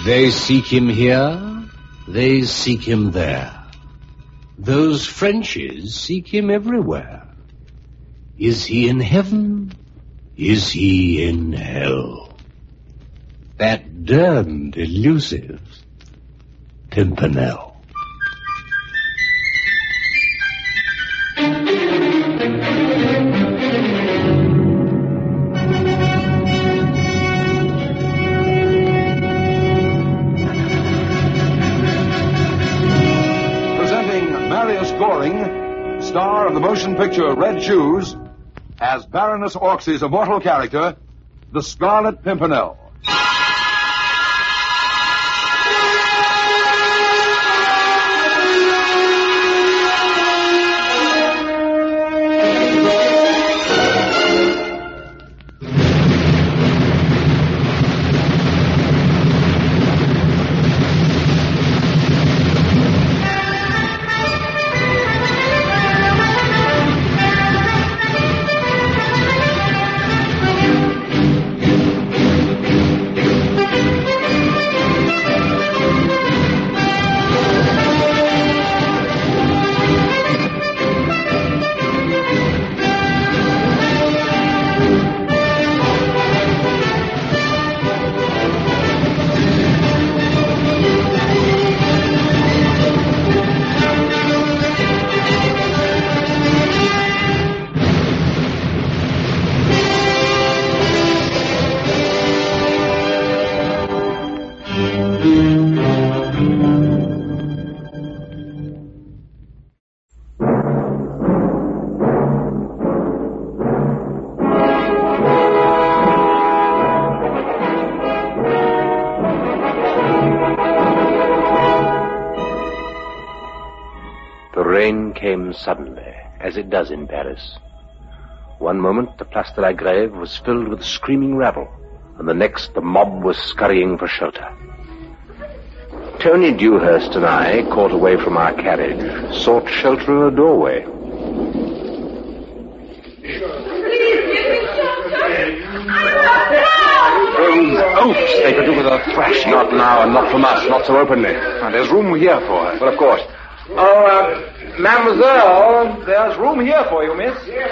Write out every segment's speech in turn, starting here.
They seek him here, they seek him there. Those Frenchies seek him everywhere. Is he in heaven? Is he in hell? That damned elusive Pimpernel. Star of the motion picture Red Shoes, as Baroness Orcsey's immortal character, the Scarlet Pimpernel. Came suddenly, as it does in Paris. One moment, the Place de la Grève was filled with a screaming rabble, and the next, the mob was scurrying for shelter. Tony Dewhurst and I, caught away from our carriage, sought shelter in a doorway. Oops, they could do with a thrash. Not now, and not from us, not so openly. There's room here for her. Well, of course. Mademoiselle, there's room here for you, miss. Yes,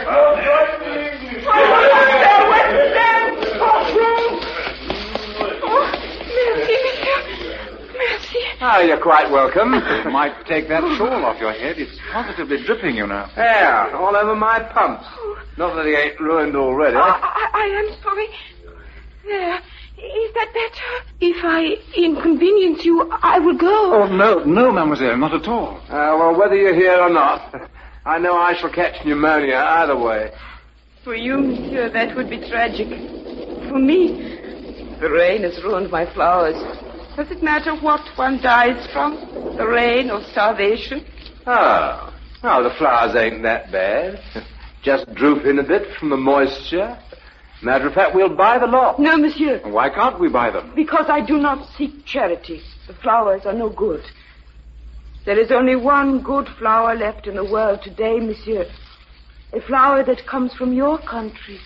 Merci. You're quite welcome. You might take that shawl off your head. It's positively dripping, you know. Yeah, all over my pumps. Not that he ain't ruined already. I am sorry. There. Is that better? If I inconvenience you, I will go. Oh, no, mademoiselle, not at all. Well, whether you're here or not, I know I shall catch pneumonia either way. For you, monsieur, that would be tragic. For me, the rain has ruined my flowers. Does it matter what one dies from? The rain or starvation? Oh, the flowers ain't that bad. Just drooping a bit from the moisture. Matter of fact, we'll buy the lot. No, monsieur. Why can't we buy them? Because I do not seek charity. The flowers are no good. There is only one good flower left in the world today, monsieur. A flower that comes from your country.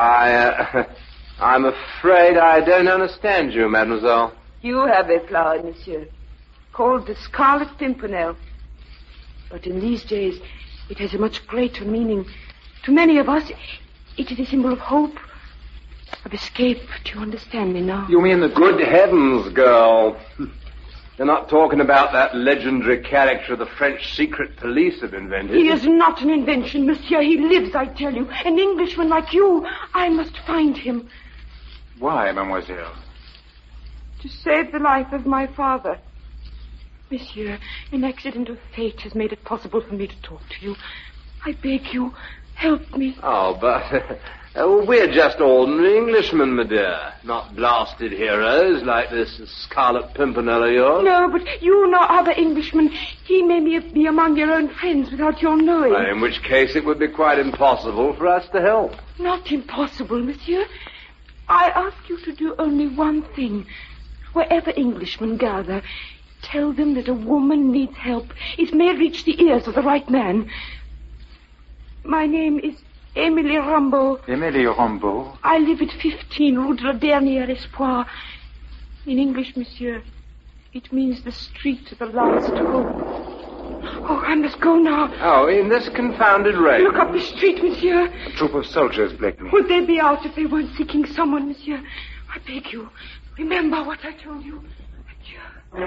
I'm afraid I don't understand you, mademoiselle. You have a flower, monsieur, called the Scarlet Pimpernel. But in these days, it has a much greater meaning. To many of us, it is a symbol of hope, of escape. Do you understand me now? You mean the good heavens, girl? You're not talking about that legendary character the French secret police have invented. He is not an invention, monsieur. He lives, I tell you. An Englishman like you. I must find him. Why, mademoiselle? To save the life of my father. Monsieur, an accident of fate has made it possible for me to talk to you. I beg you, help me. Oh, but we're just ordinary Englishmen, my dear. Not blasted heroes like this Scarlet Pimpernel of yours. No, but you know other Englishmen. He may be among your own friends without your knowing. Well, in which case it would be quite impossible for us to help. Not impossible, monsieur. I ask you to do only one thing. Wherever Englishmen gather, tell them that a woman needs help. It may reach the ears of the right man. My name is Émilie Rambeau. Émilie Rambeau? I live at 15 Rue de la Dernière Espoir. In English, monsieur, It means the street of the last hope. Oh, I must go now. Oh, in this confounded rain. Look up the street, monsieur. A troop of soldiers, Blakeney. Would they be out if they weren't seeking someone, monsieur? I beg you, remember what I told you. Adieu.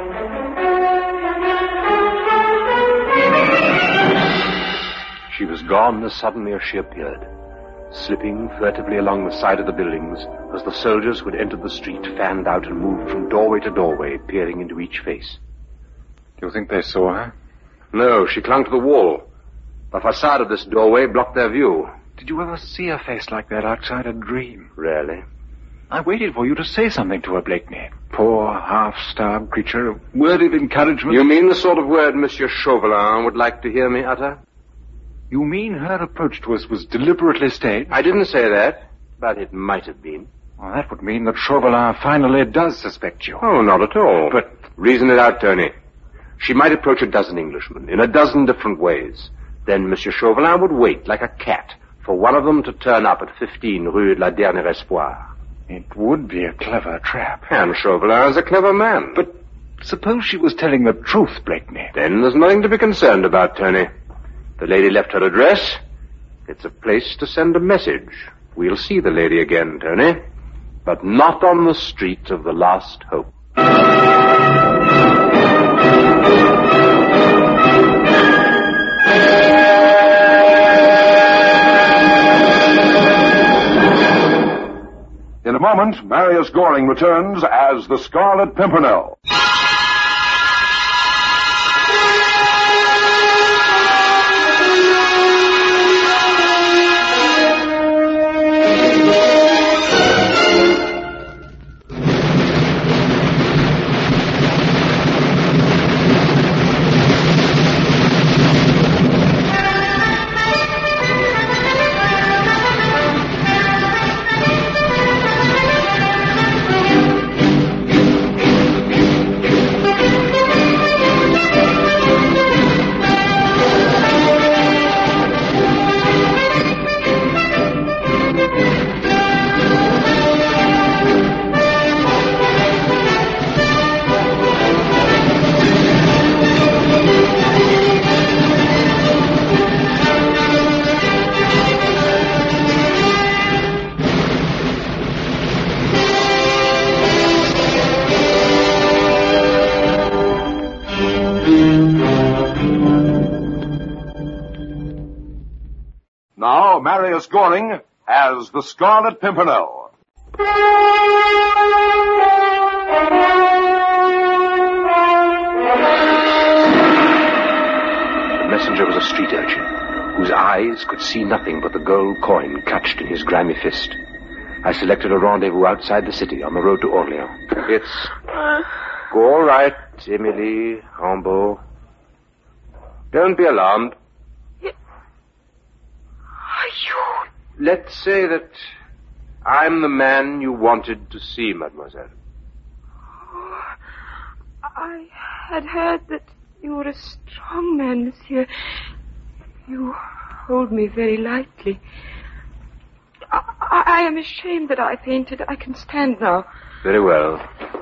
She was gone as suddenly as she appeared, slipping furtively along the side of the buildings as the soldiers who had entered the street fanned out and moved from doorway to doorway, peering into each face. Do you think they saw her? No, she clung to the wall. The facade of this doorway blocked their view. Did you ever see a face like that outside a dream? Rarely. I waited for you to say something to her, Blakeney. Poor, half-starved creature, a word of encouragement. You mean the sort of word Monsieur Chauvelin would like to hear me utter? You mean her approach to us was deliberately staged? I didn't say that, but it might have been. Well, that would mean that Chauvelin finally does suspect you. Oh, not at all. But reason it out, Tony. She might approach a dozen Englishmen in a dozen different ways. Then Monsieur Chauvelin would wait, like a cat, for one of them to turn up at 15 Rue de la Dernière Espoir. It would be a clever trap. And Chauvelin is a clever man. But suppose she was telling the truth, Blakeney. Then there's nothing to be concerned about, Tony. The lady left her address. It's a place to send a message. We'll see the lady again, Tony. But not on the street of the last hope. In a moment, Marius Goring returns as the Scarlet Pimpernel. Now, Marius Goring as the Scarlet Pimpernel. The messenger was a street urchin, whose eyes could see nothing but the gold coin clutched in his grimy fist. I selected a rendezvous outside the city on the road to Orleans. It's all right, Emily Rambaud. Don't be alarmed. Are you? Let's say that I'm the man you wanted to see, mademoiselle. Oh, I had heard that you were a strong man, monsieur. You hold me very lightly. I am ashamed that I fainted. I can stand now. Very well.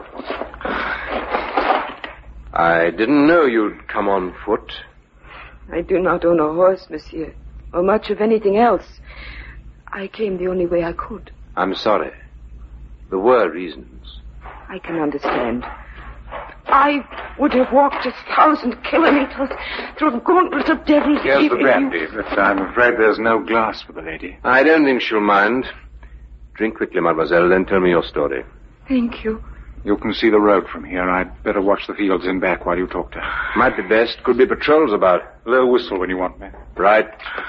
I didn't know you'd come on foot. I do not own a horse, monsieur, or much of anything else. I came the only way I could. I'm sorry. There were reasons. I can understand. I would have walked 1,000 kilometers through a gauntlet of devils. Here's the brandy, but I'm afraid there's no glass for the lady. I don't think she'll mind. Drink quickly, mademoiselle, then tell me your story. Thank you. You can see the road from here. I'd better watch the fields in back while you talk to her. Might be best. Could be patrols about. Blow a whistle when you want me. Right.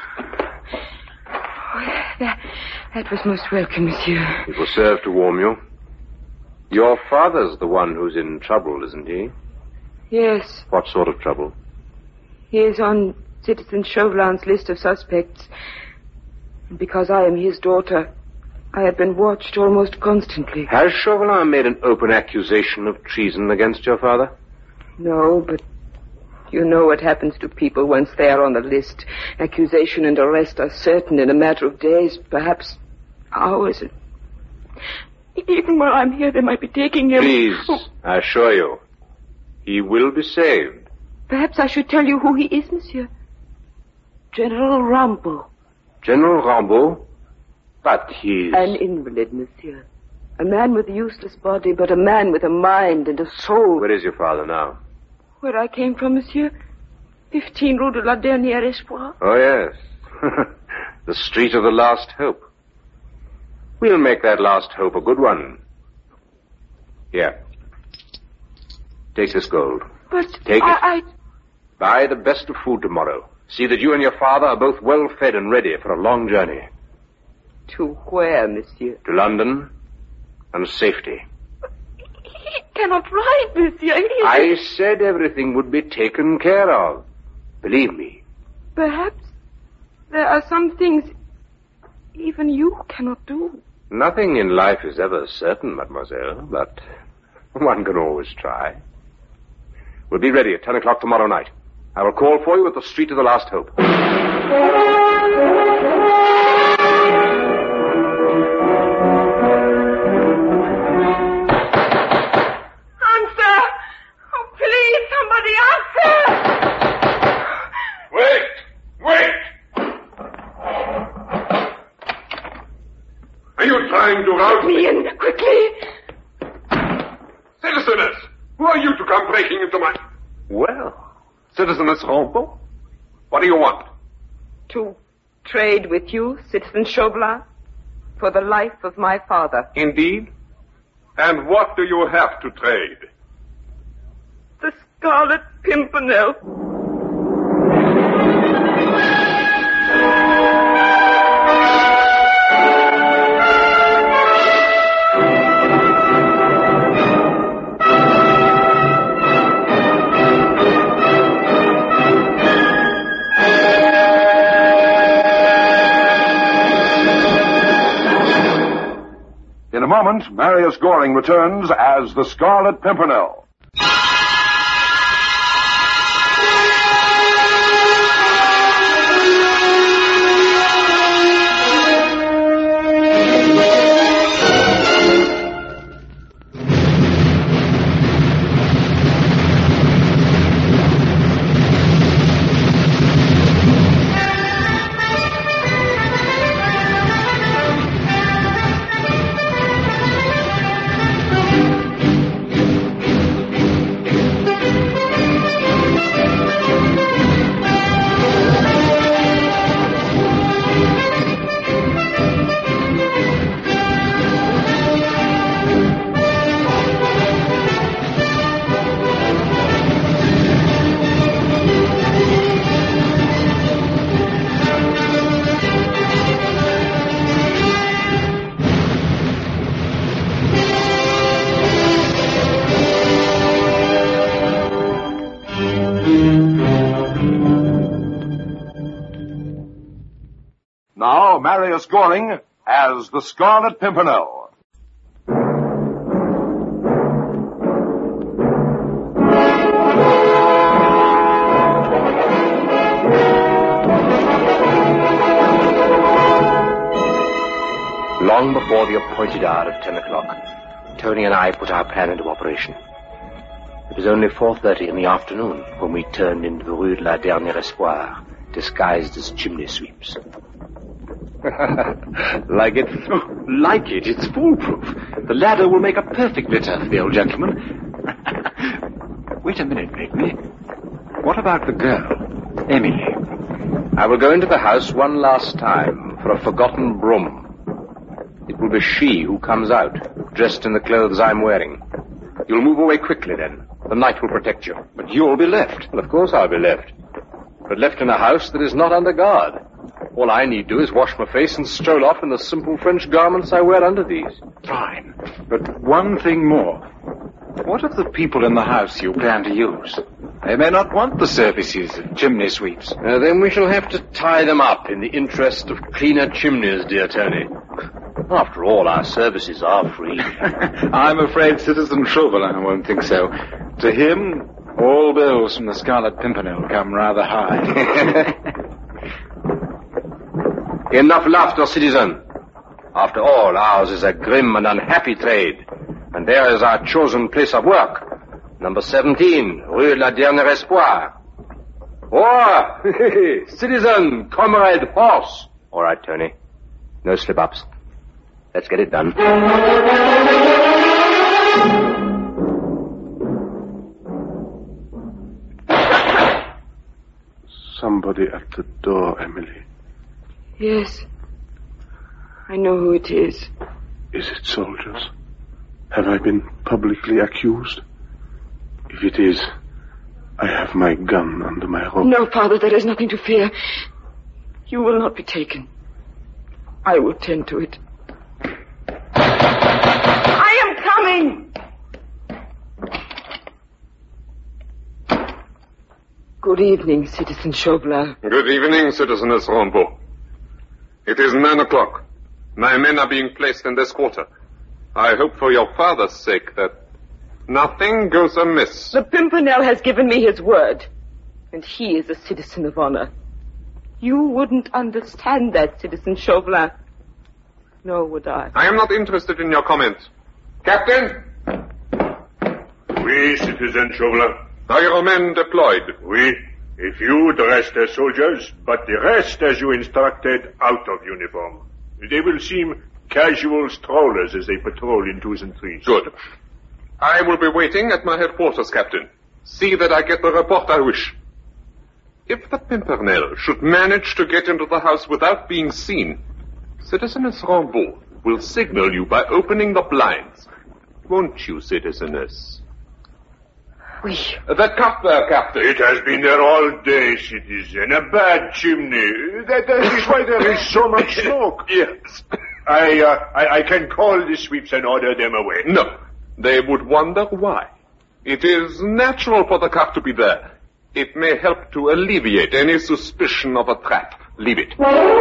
Oh, that was most welcome, monsieur. It will serve to warm you. Your father's the one who's in trouble, isn't he? Yes. What sort of trouble? He is on Citizen Chauvelin's list of suspects. And because I am his daughter, I have been watched almost constantly. Has Chauvelin made an open accusation of treason against your father? No, but you know what happens to people once they are on the list. Accusation and arrest are certain in a matter of days, perhaps hours. Even while I'm here, they might be taking him. Please, I assure you, He will be saved. Perhaps I should tell you who he is, monsieur. General Rambaud. General Rambaud? But he's... An invalid, monsieur. A man with a useless body, but a man with a mind and a soul. Where is your father now? Where I came from, monsieur? 15 Rue de la Dernière Espoir. Oh, yes. The street of the last hope. We'll make that last hope a good one. Here. Take this gold. But Take it. Buy the best of food tomorrow. See that you and your father are both well fed and ready for a long journey. To where, monsieur? To London and safety. He cannot ride, monsieur. I said everything would be taken care of. Believe me. Perhaps there are some things even you cannot do. Nothing in life is ever certain, mademoiselle, but one can always try. We'll be ready at 10 o'clock tomorrow night. I will call for you at the street of the last hope. Answer! Oh, please, somebody answer! Wait! Are you trying to rouse Me in, quickly! Citizeness! Who are you to come breaking into my... Well, Citizeness Rambaud? What do you want? To trade with you, Citizen Chauvelin, for the life of my father. Indeed? And what do you have to trade? The Scarlet Pimpernel. In a moment, Marius Goring returns as the Scarlet Pimpernel. Now, Marius Goring as the Scarlet Pimpernel. long before the appointed hour of 10 o'clock, Tony and I put our plan into operation. It was only 4:30 in the afternoon when we turned into the Rue de la Dernière Espoir, disguised as chimney sweeps. Like it? Oh, like it. It's foolproof. The ladder will make a perfect litter for the old gentleman. Wait a minute, Blakeney. What about the girl, Emily? I will go into the house one last time for a forgotten broom. It will be she who comes out, dressed in the clothes I'm wearing. You'll move away quickly, then. The night will protect you. But you'll be left. Well, of course I'll be left. But left in a house that is not under guard. All I need do is wash my face and stroll off in the simple French garments I wear under these. Fine. But one thing more. What of the people in the house you plan to use? They may not want the services of chimney sweeps. Then we shall have to tie them up in the interest of cleaner chimneys, dear Tony. After all, our services are free. I'm afraid Citizen Chauvelin won't think so. To him, all bills from the Scarlet Pimpernel come rather high. Enough laughter, citizen. After all, ours is a grim and unhappy trade, and there is our chosen place of work. Number 17, Rue La Dernière Espoir. Oh, citizen, comrade, horse. All right, Tony. No slip-ups. Let's get it done. Somebody at the door, Emily. Yes. I know who it is. Is it soldiers? Have I been publicly accused? If it is, I have my gun under my robe. No, Father, there is nothing to fear. You will not be taken. I will tend to it. I am coming! Good evening, Citizen Chauvelin. Good evening, Citizeness Rambaud. It is 9 o'clock. My men are being placed in this quarter. I hope for your father's sake that nothing goes amiss. The Pimpernel has given me his word, and he is a citizen of honor. You wouldn't understand that, Citizen Chauvelin. Nor would I. I am not interested in your comments. Captain? Oui, Citizen Chauvelin. Are your men deployed? Oui. A few dressed as soldiers, but the rest, as you instructed, out of uniform. They will seem casual strollers as they patrol in 2s and 3s. Good. I will be waiting at my headquarters, Captain. See that I get the report I wish. If the Pimpernel should manage to get into the house without being seen, Citizeness Rambaud will signal you by opening the blinds. Won't you, Citizeness? Oui. That cup there, Captain. It has been there all day, citizen. A bad chimney. That is why there is so much smoke. Yes. I can call the sweeps and order them away. No. They would wonder why. It is natural for the cup to be there. It may help to alleviate any suspicion of a trap. Leave it.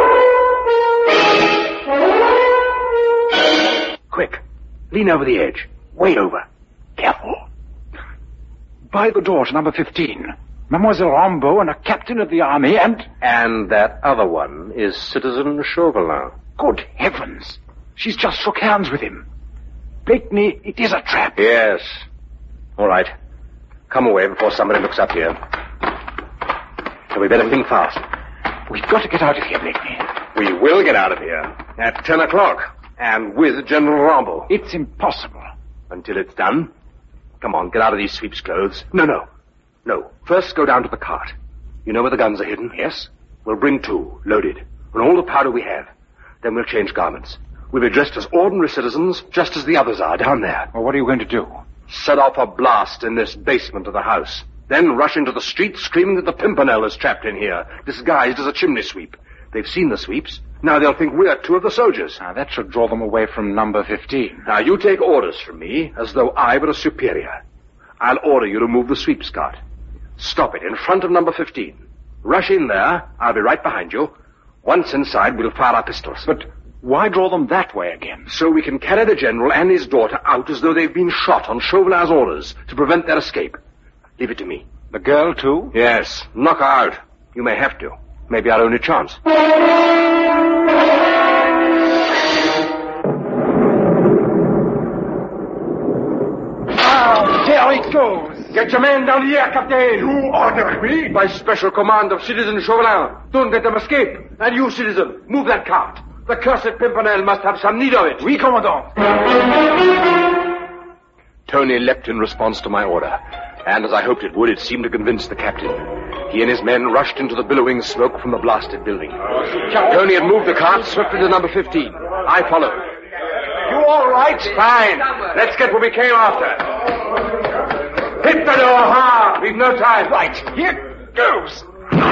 Quick. Lean over the edge. Way over. Careful. By the door to number 15. Mademoiselle Rambaud and a captain of the army and... And that other one is Citizen Chauvelin. Good heavens. She's just shook hands with him. Blakeney, it is a trap. Yes. All right. Come away before somebody looks up here. So we better think fast. We've got to get out of here, Blakeney. We will get out of here at 10 o'clock. And with General Rambaud. It's impossible. Until it's done. Come on, get out of these sweep's clothes. No. First go down to the cart. You know where the guns are hidden? Yes. We'll bring 2, loaded, and all the powder we have. Then we'll change garments. We'll be dressed as ordinary citizens, just as the others are down there. Well, what are you going to do? Set off a blast in this basement of the house. Then rush into the street screaming that the Pimpernel is trapped in here, disguised as a chimney sweep. They've seen the sweeps. Now they'll think we're 2 of the soldiers. Now, that should draw them away from number 15. Now, you take orders from me as though I were a superior. I'll order you to move the sweep's cart. Stop it in front of number 15. Rush in there. I'll be right behind you. Once inside, we'll fire our pistols. But why draw them that way again? So we can carry the general and his daughter out as though they've been shot on Chauvelin's orders to prevent their escape. Leave it to me. The girl, too? Yes. Knock her out. You may have to. Maybe our only chance. There it goes. Get your men down here, Captain. You order me? By special command of Citizen Chauvelin. Don't let them escape. And you, citizen, move that cart. The cursed Pimpernel must have some need of it. Oui, Commandant. Tony leapt in response to my order. And as I hoped it would, it seemed to convince the captain. He and his men rushed into the billowing smoke from the blasted building. Tony had moved the cart swiftly to number 15. I followed. You all right? Fine. Let's get what we came after. Hit the door hard. We've no time. Right. Here goes.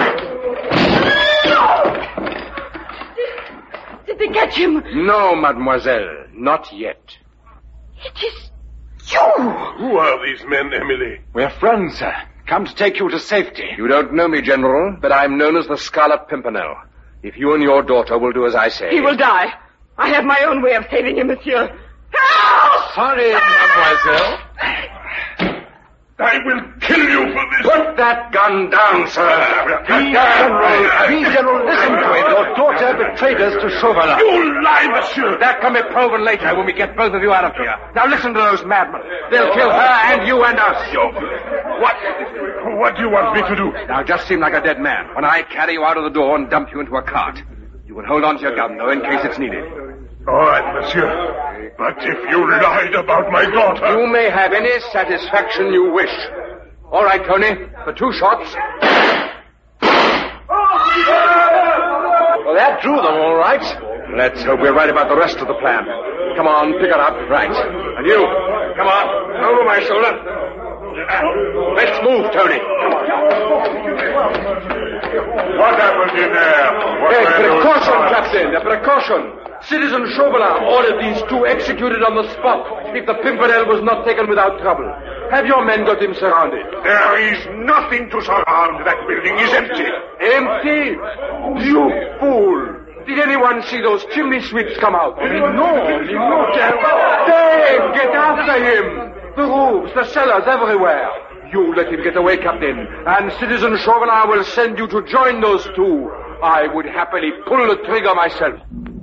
Did they catch him? No, mademoiselle. Not yet. It is you. Who are these men, Emily? We're friends, sir. Come to take you to safety. You don't know me, General, but I'm known as the Scarlet Pimpernel. If you and your daughter will do as I say... He will die. I have my own way of saving him, monsieur. Help! Sorry, mademoiselle. I will kill you for this. Put that gun down, sir. Please, General, listen to it. Your daughter traitors to Chauvelin. You lie, monsieur! That can be proven later when we get both of you out of here. Now listen to those madmen. They'll kill her and you and us. What do you want me to do? Now just seem like a dead man when I carry you out of the door and dump you into a cart. You can hold on to your gun, though, in case it's needed. All right, monsieur. But if you lied about my daughter... You may have any satisfaction you wish. All right, Tony, for 2 shots. Well, that drew them, all right. Let's hope we're right about the rest of the plan. Come on, pick it up. Right. And you, come on, over my shoulder. Let's move, Tony. What happened in there? Precaution, Captain, a precaution. Citizen Chauvelin ordered these 2 executed on the spot if the Pimpernel was not taken without trouble. Have your men got him surrounded? There is nothing to surround. That building is empty. Empty? You fool! Did anyone see those chimney sweeps come out? No. Dave, get after him! The roofs, the cellars, everywhere. You let him get away, Captain, and Citizen Chauvelin will send you to join those 2. I would happily pull the trigger myself.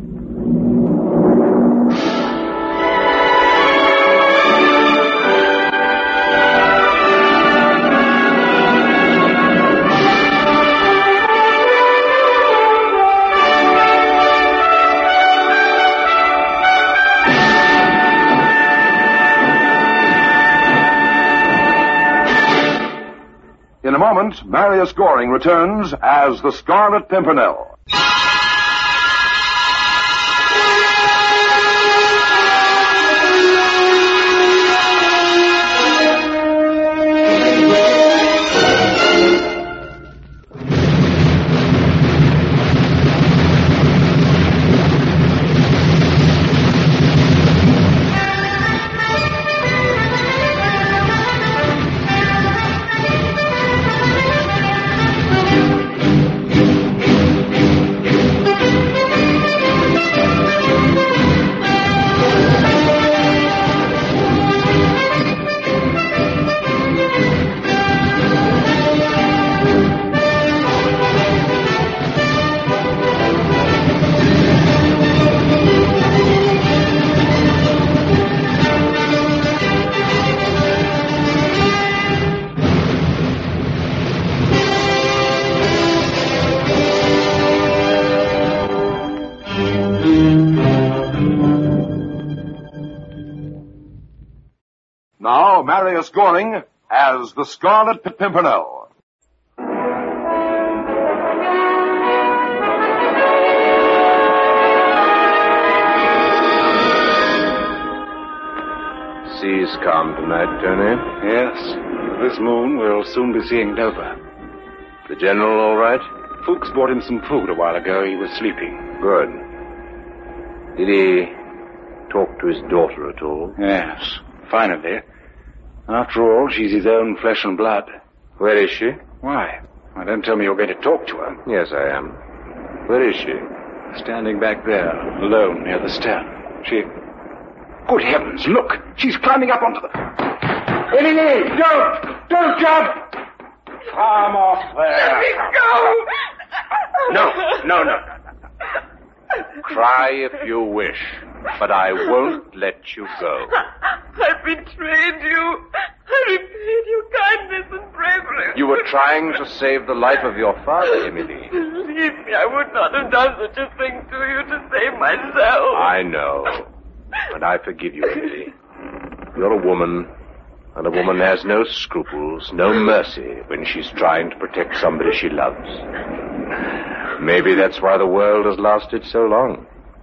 In a moment, Marius Goring returns as the Scarlet Pimpernel. Now, Marius Goring as the Scarlet Pimpernel. Sea's calm tonight, Tony. Yes. With this moon, we'll soon be seeing Dover. The general all right? Fuchs brought him some food a while ago. He was sleeping. Good. Did he talk to his daughter at all? Yes. Finally. After all, she's his own flesh and blood. Where is she? Why? Well, don't tell me you're going to talk to her. Yes, I am. Where is she? Standing back there, alone near the stern. She... Good heavens, look! She's climbing up onto the... Eleni! Don't jump! Come off there! Let me go! No. Cry if you wish, but I won't let you go. I betrayed you. I repaid your kindness and bravery. You were trying to save the life of your father, Emily. Believe me, I would not have done such a thing to you to save myself. I know. And I forgive you, Emily. You're a woman, and a woman has no scruples, no mercy when she's trying to protect somebody she loves. Maybe that's why the world has lasted so long.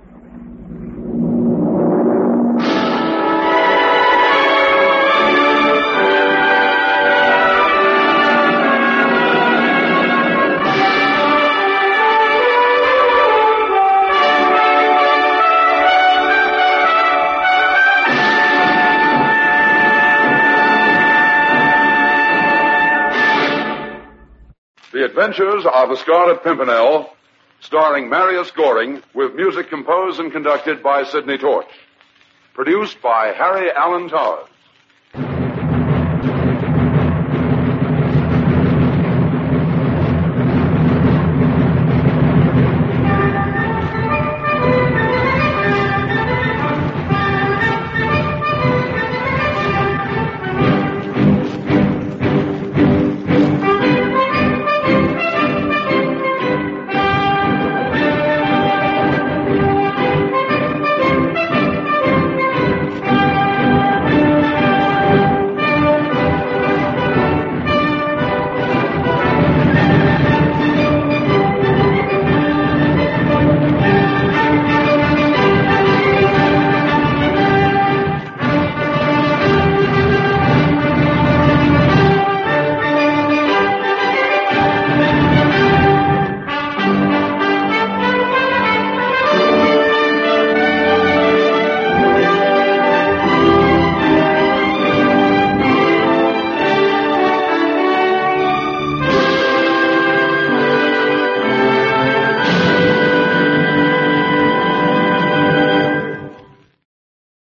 The Adventures of the Scarlet Pimpernel, starring Marius Goring, with music composed and conducted by Sidney Torch. Produced by Harry Allen Towers.